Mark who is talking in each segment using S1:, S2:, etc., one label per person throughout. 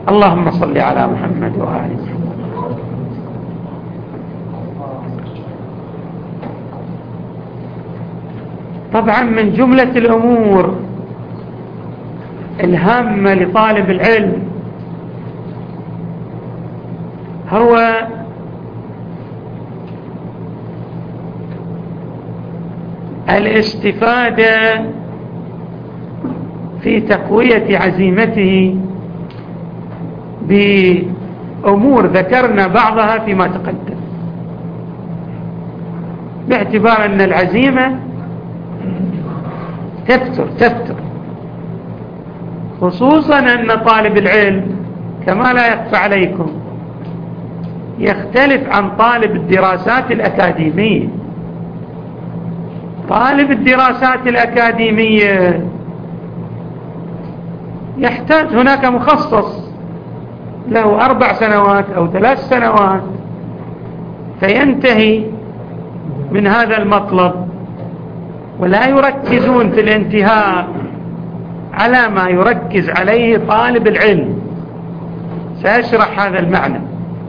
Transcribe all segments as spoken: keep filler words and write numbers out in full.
S1: اللهم صل على محمد وآل محمد. طبعا من جملة الأمور الهامة لطالب العلم هو الاستفادة في تقوية عزيمته بأمور ذكرنا بعضها فيما تقدم، باعتبار أن العزيمة تفتر تفتر، خصوصا أن طالب العلم كما لا يخفى عليكم يختلف عن طالب الدراسات الأكاديمية. طالب الدراسات الأكاديمية يحتاج هناك مخصص له أربع سنوات أو ثلاث سنوات فينتهي من هذا المطلب، ولا يركزون في الانتهاء على ما يركز عليه طالب العلم. سأشرح هذا المعنى.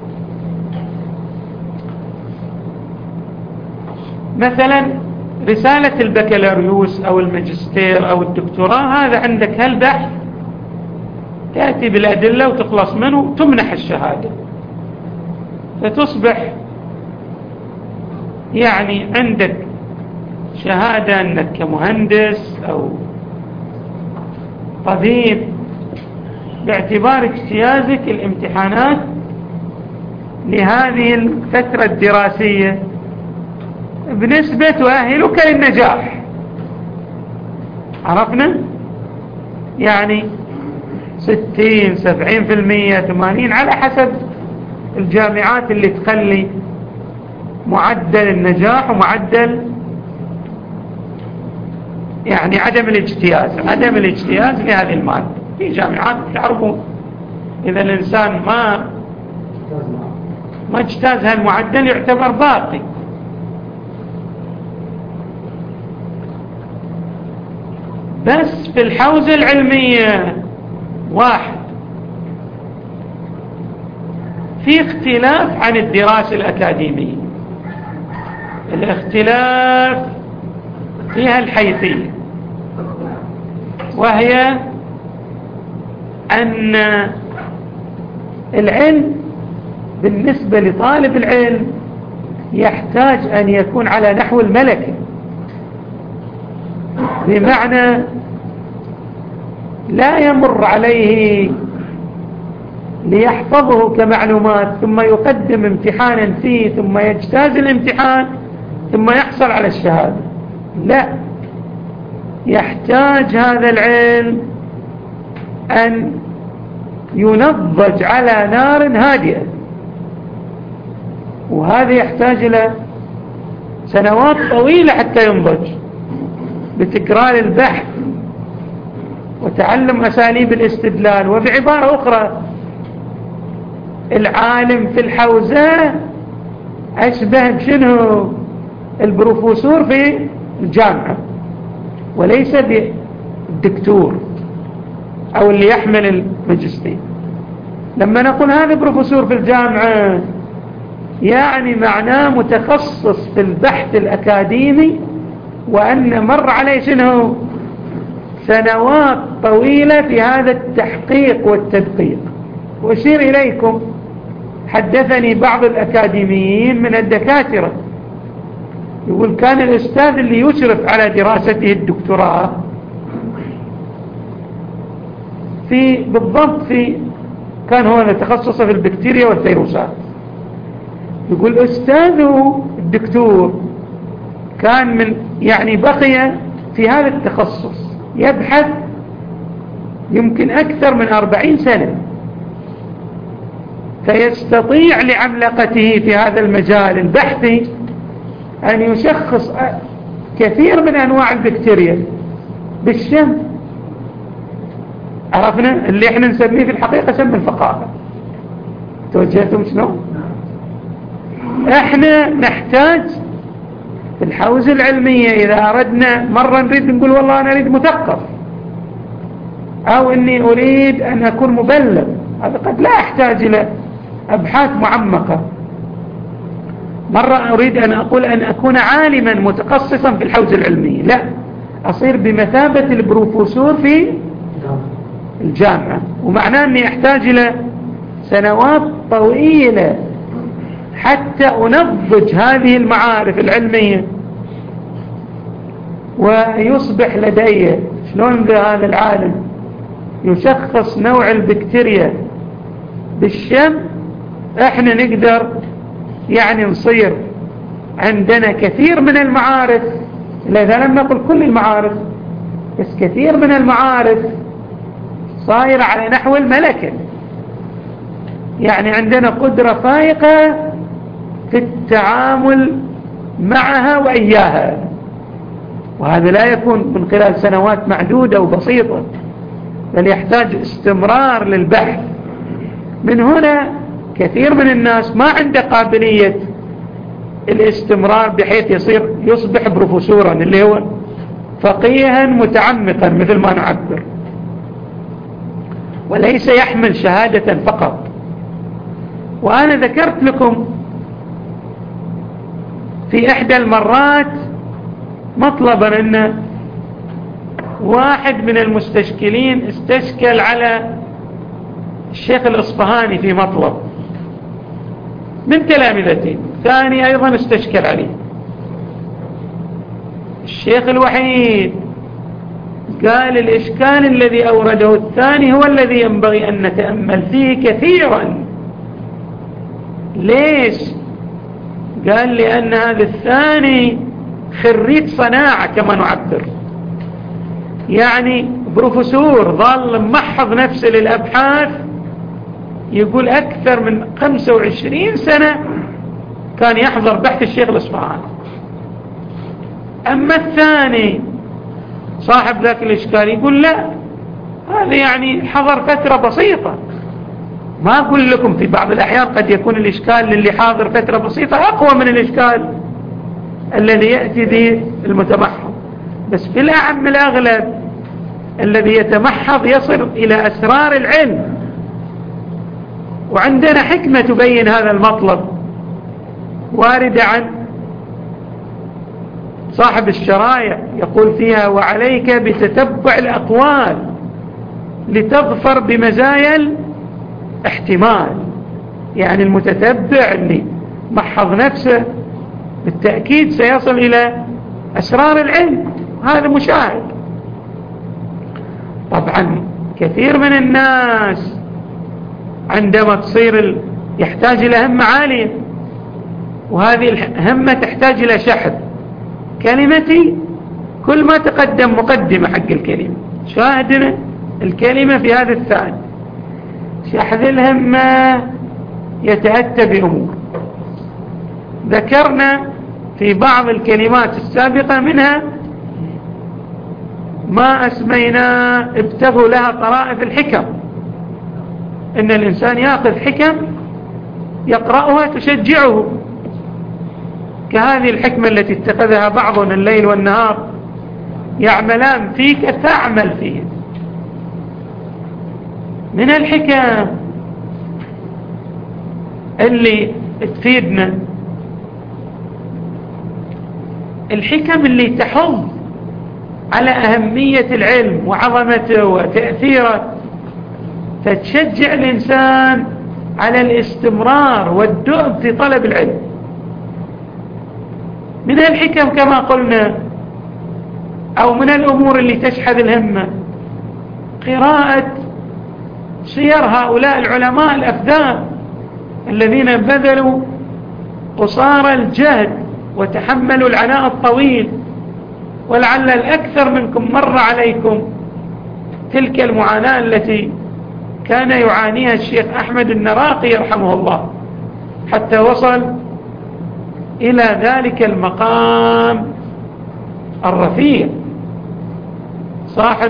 S1: مثلا رسالة البكالوريوس أو الماجستير أو الدكتوراه، هذا عندك هالبحث تأتي بالأدلة وتخلص منه تمنح الشهادة، فتصبح يعني عندك شهادة أنك كمهندس أو طبيب باعتبار اجتيازك الامتحانات لهذه الفترة الدراسية بنسبة تؤهلك للنجاح. عرفنا؟ يعني ستين سبعين في المية ثمانين على حسب الجامعات اللي تخلي معدل النجاح ومعدل يعني عدم الاجتياز عدم الاجتياز لهذه المادة. في جامعات تعرفون إذا الإنسان ما ما اجتاز هالمعدل يعتبر باقي. بس في الحوزة العلمية واحد في اختلاف عن الدراسة الأكاديمية. الاختلاف فيها الحيثية، وهي أن العلم بالنسبة لطالب العلم يحتاج أن يكون على نحو الملكة، بمعنى لا يمر عليه ليحفظه كمعلومات ثم يقدم امتحانا فيه ثم يجتاز الامتحان ثم يحصل على الشهادة. لا، يحتاج هذا العلم أن ينضج على نار هادئة، وهذا يحتاج إلى سنوات طويلة حتى ينضج بتكرار البحث وتعلم أساليب الاستدلال. وبعبارة أخرى العالم في الحوزة أشبه بشنو البروفيسور في الجامعة وليس بالدكتور أو اللي يحمل الماجستير. لما نقول هذا بروفيسور في الجامعة يعني معناه متخصص في البحث الأكاديمي، وأن مر عليه شنو سنوات طويلة في هذا التحقيق والتدقيق. وأشير إليكم حدثني بعض الأكاديميين من الدكاترة يقول كان الأستاذ اللي يشرف على دراسته الدكتوراه في بالضبط في كان هو تخصصه في البكتيريا والفيروسات. يقول أستاذه الدكتور كان من يعني بقي في هذا التخصص يبحث يمكن أكثر من أربعين سنة، فيستطيع لعملقته في هذا المجال البحثي أن يشخص كثير من أنواع البكتيريا بالشم. عرفنا اللي احنا نسميه في الحقيقة شم الفقاعة. توجهتم شنو؟ احنا نحتاج في الحوزة العلمية إذا أردنا مرة نريد نقول والله أنا أريد مثقف أو أني أريد أن أكون مبلغ هذا قد لا أحتاج إلى أبحاث معمقة. مرة أريد أن أقول أن أكون عالما متخصصا في الحوزة العلمية، لا، أصير بمثابة البروفيسور في الجامعة، ومعناه أني أحتاج إلى سنوات طويلة حتى أنضج هذه المعارف العلمية ويصبح لدي شلون هذا العالم يشخص نوع البكتيريا بالشم. احنا نقدر يعني نصير عندنا كثير من المعارف، لذا لم نقل كل المعارف، بس كثير من المعارف صاير على نحو الملكة، يعني عندنا قدرة فائقة في التعامل معها وإياها، وهذا لا يكون من خلال سنوات معدودة وبسيطة، بل يحتاج استمرار للبحث. من هنا كثير من الناس ما عنده قابلية الاستمرار بحيث يصير يصبح بروفيسورا اللي هو فقيها متعمقا مثل ما نعبر، وليس يحمل شهادة فقط. وأنا ذكرت لكم في إحدى المرات مطلبا أن واحد من المستشكلين استشكل على الشيخ الإصفهاني في مطلب من تلامذتي، ثاني أيضا استشكل عليه. الشيخ الوحيد قال الإشكال الذي أورده الثاني هو الذي ينبغي أن نتأمل فيه كثيرا. ليش؟ قال لأن هذا الثاني خريج صناعة كما نعبر، يعني بروفيسور ظل محض نفسه للأبحاث، يقول أكثر من خمسة وعشرين سنة كان يحضر بحث الشيخ الإصفهاني. أما الثاني صاحب ذاك الإشكال يقول لا، هذا يعني حضر فترة بسيطة. ما أقول لكم في بعض الأحيان قد يكون الإشكال للي حاضر فترة بسيطة أقوى من الإشكال الذي يأتي به المتمحض، بس في الأعم الأغلب الذي يتمحض يصل إلى أسرار العلم، وعندنا حكمة تبين هذا المطلب واردة عن صاحب الشرايع، يقول فيها وعليك بتتبع الأقوال لتظفر بمزايا الاحتمال. يعني المتتبع اللي محض نفسه بالتأكيد سيصل إلى أسرار العلم، هذا مشاهد. طبعا كثير من الناس عندما تصير يحتاج إلى همة عالية، وهذه الهمة تحتاج إلى شحذ. كلمتي كل ما تقدم مقدمة حق الكلمة، شاهدنا الكلمة في هذا الثاني. شحذ الهمة يتأتى بأمور ذكرنا في بعض الكلمات السابقة، منها ما أسمينا ابتغوا لها طرائف الحكم، إن الإنسان يأخذ حكم يقرأها تشجعه، كهذه الحكمة التي اتخذها بعضنا الليل والنهار يعملان فيك تعمل فيه. من الحكم اللي تفيدنا الحكم اللي تحض على أهمية العلم وعظمته وتأثيره، فتشجع الإنسان على الاستمرار والدؤم في طلب العلم. من الحكم كما قلنا أو من الأمور اللي تشحذ الهمة قراءة سير هؤلاء العلماء الأفذاذ الذين بذلوا قصارى الجهد وتحملوا العناء الطويل، ولعل الأكثر منكم مر عليكم تلك المعاناة التي كان يعانيها الشيخ أحمد النراقي رحمه الله حتى وصل إلى ذلك المقام الرفيع. صاحب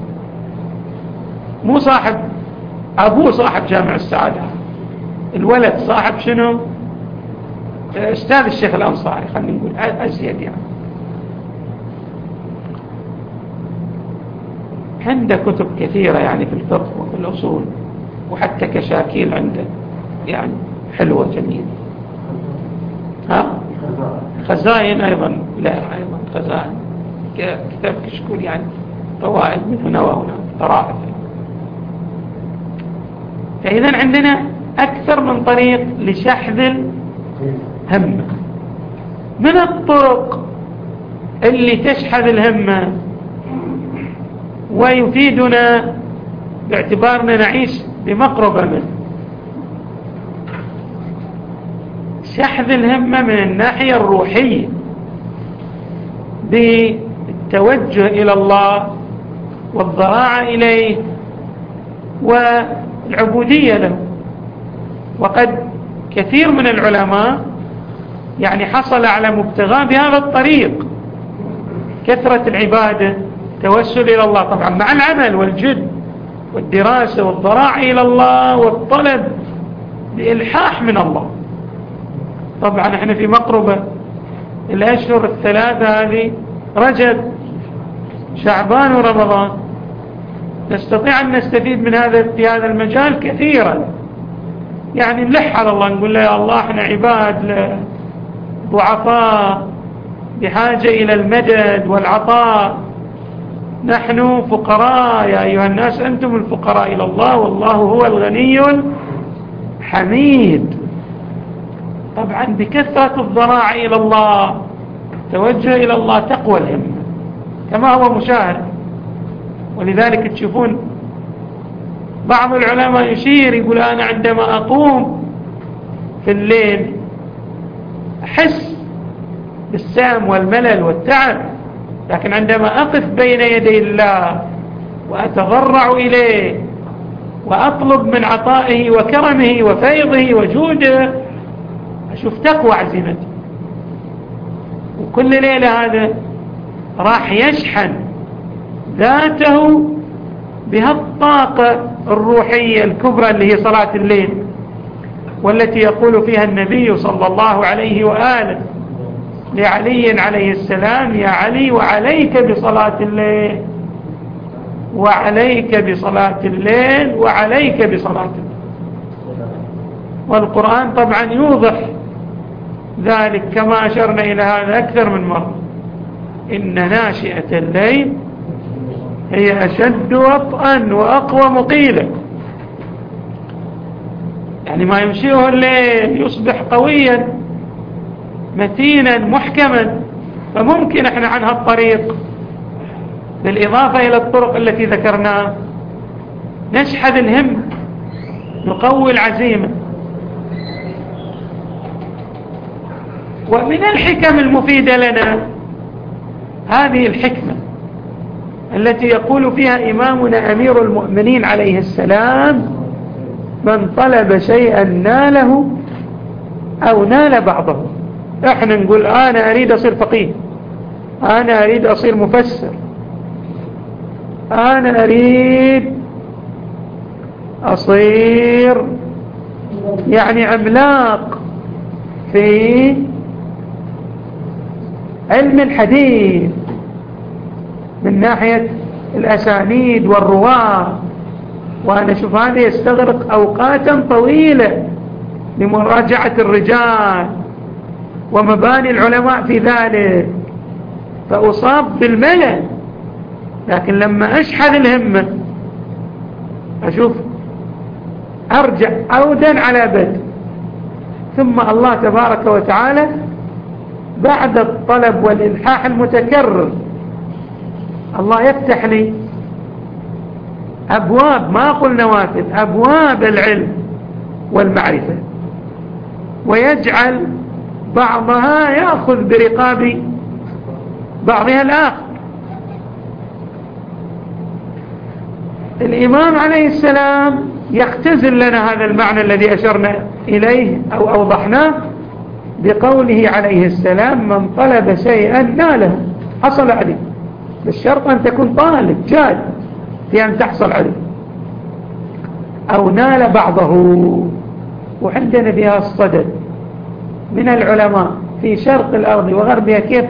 S1: مو صاحب أبوه صاحب جامع السعادة، الولد صاحب شنو؟ أستاذ الشيخ الأنصاري، خلينا نقول أزيد يعني. عنده كتب كثيرة يعني في الفقه وفي الأصول، وحتى كشاكيل عنده يعني حلوة جميلة. ها خزائن أيضا، لا أيضا خزائن كتاب كشكول يعني طوائل من هنا وهنا طرائف. فإذا عندنا أكثر من طريق لشحذ الهمة. من الطرق اللي تشحذ الهمة ويفيدنا باعتبارنا نعيش بمقربة منه، شحذ الهمة من الناحية الروحية بالتوجه إلى الله والضراعة إليه والعبودية له. وقد كثير من العلماء يعني حصل على مبتغاه بهذا الطريق، كثرة العبادة، توسل إلى الله طبعا مع العمل والجد والدراسة والضراعة إلى الله والطلب بإلحاح من الله. طبعا احنا في مقربة الأشهر الثلاثة هذه، رجب شعبان ورمضان، نستطيع أن نستفيد من هذا في هذا المجال كثيرا. يعني نلح على الله، نقول له يا الله احنا عباد ضعفاء بحاجة إلى المدد والعطاء، نحن فقراء يا أيها الناس أنتم الفقراء إلى الله والله هو الغني الحميد. طبعا بكثرة الضراعة إلى الله، توجه إلى الله، تقوى الهمة كما هو مشاهد. ولذلك تشوفون بعض العلماء يشير يقول أنا عندما أقوم في الليل أحس بالسام والملل والتعب، لكن عندما أقف بين يدي الله وأتضرع إليه وأطلب من عطائه وكرمه وفيضه وجوده، أشوف تقوى عزيمتي. وكل ليلة هذا راح يشحن ذاته بهالطاقة الروحية الكبرى اللي هي صلاة الليل، والتي يقول فيها النبي صلى الله عليه وآله لعلي عليه السلام: يا علي وعليك بصلاة الليل، وعليك بصلاة الليل، وعليك بصلاة الليل. والقرآن طبعا يوضح ذلك كما أشرنا إلى هذا أكثر من مرة: إن ناشئة الليل هي أشد وطئا وأقوى مقيلا. يعني ما يمشيه الليل يصبح قويا متينا محكما. فممكن احنا عن هالطريق بالإضافة إلى الطرق التي ذكرناها نشحذ الهم، نقوي العزيمة. ومن الحكم المفيدة لنا هذه الحكمة التي يقول فيها إمامنا أمير المؤمنين عليه السلام: من طلب شيئا ناله أو نال بعضه. احنا نقول أنا أريد أصير فقيه، أنا أريد أصير مفسر، أنا أريد أصير يعني عملاق في علم الحديث من ناحية الأسانيد والرواة. وأنا أشوف هذا يستغرق أوقاتا طويلة لمراجعة الرجال ومباني العلماء في ذلك، فأصاب بالملل. لكن لما أشحذ الهمة أشوف أرجع عودا على بدء، ثم الله تبارك وتعالى بعد الطلب والإلحاح المتكرر الله يفتح لي أبواب، ما أقول نوافذ، أبواب العلم والمعرفة، ويجعل بعضها يأخذ برقاب بعضها الآخر. الإمام عليه السلام يختزل لنا هذا المعنى الذي أشرنا إليه أو أوضحناه بقوله عليه السلام: من طلب شيئا ناله، حصل عليه، بالشرط أن تكون طالب جاد في أن تحصل عليه، أو نال بعضه. وعندنا بها الصدد من العلماء في شرق الأرض وغربها كيف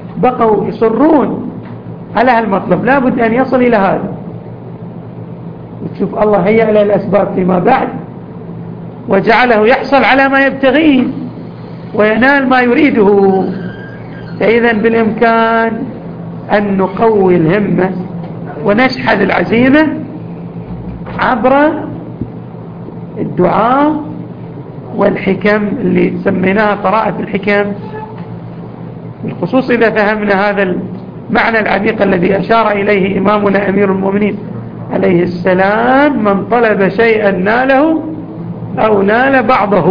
S1: بقوا يصرون على هالمطلب، لا بد أن يصل إلى هذا. وتشوف الله هيأ له الأسباب فيما بعد وجعله يحصل على ما يبتغيه وينال ما يريده. فإذا بالإمكان أن نقوي الهمة ونشحذ العزيمة عبر الدعاء والحكم اللي سميناها طرائف الحكم، بالخصوص إذا فهمنا هذا المعنى العميق الذي أشار إليه إمامنا أمير المؤمنين عليه السلام: من طلب شيئا ناله أو نال بعضه.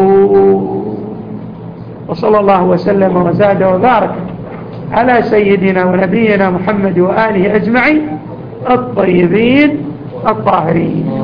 S1: وصلى الله وسلم وزاد وبارك على سيدنا ونبينا محمد وآله أجمعين الطيبين الطاهرين.